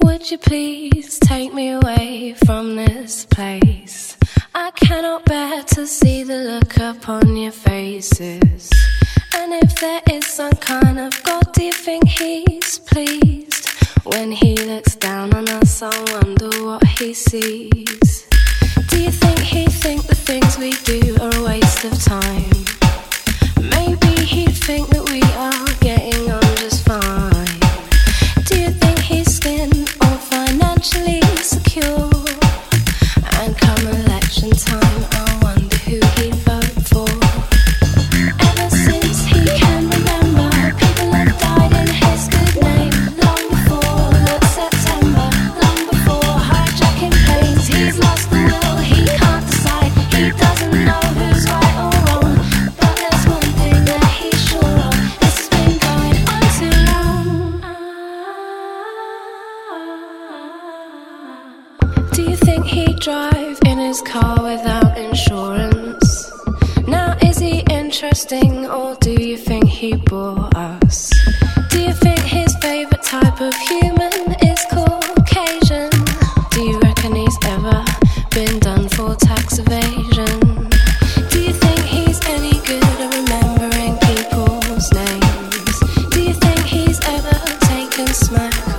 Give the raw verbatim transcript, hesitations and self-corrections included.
Would you please take me away from this place? I cannot bear to see the look upon your faces. And if there is some kind of God, do you think he's pleased? When he looks down on us, I wonder what he sees. Do you think he think the things we do are a waste of time? Maybe he'd think that we are getting on just fine. Do you think he's skin or financially secure? And come election time, I wonder who he'd vote for. Ever since he can remember, people have died in his good name. Long before September, long before hijacking planes. He's lost the will, he can't decide. He doesn't know who's right or wrong. But there's one thing that he's sure of: this has been going on too long. Do you think he'd drive in his car without insurance? Now is he interesting, or do you think he bore us? Do you think his favourite type of human is Caucasian? Do you reckon he's ever been done for tax evasion? Do you think he's any good at remembering people's names? Do you think he's ever taken smack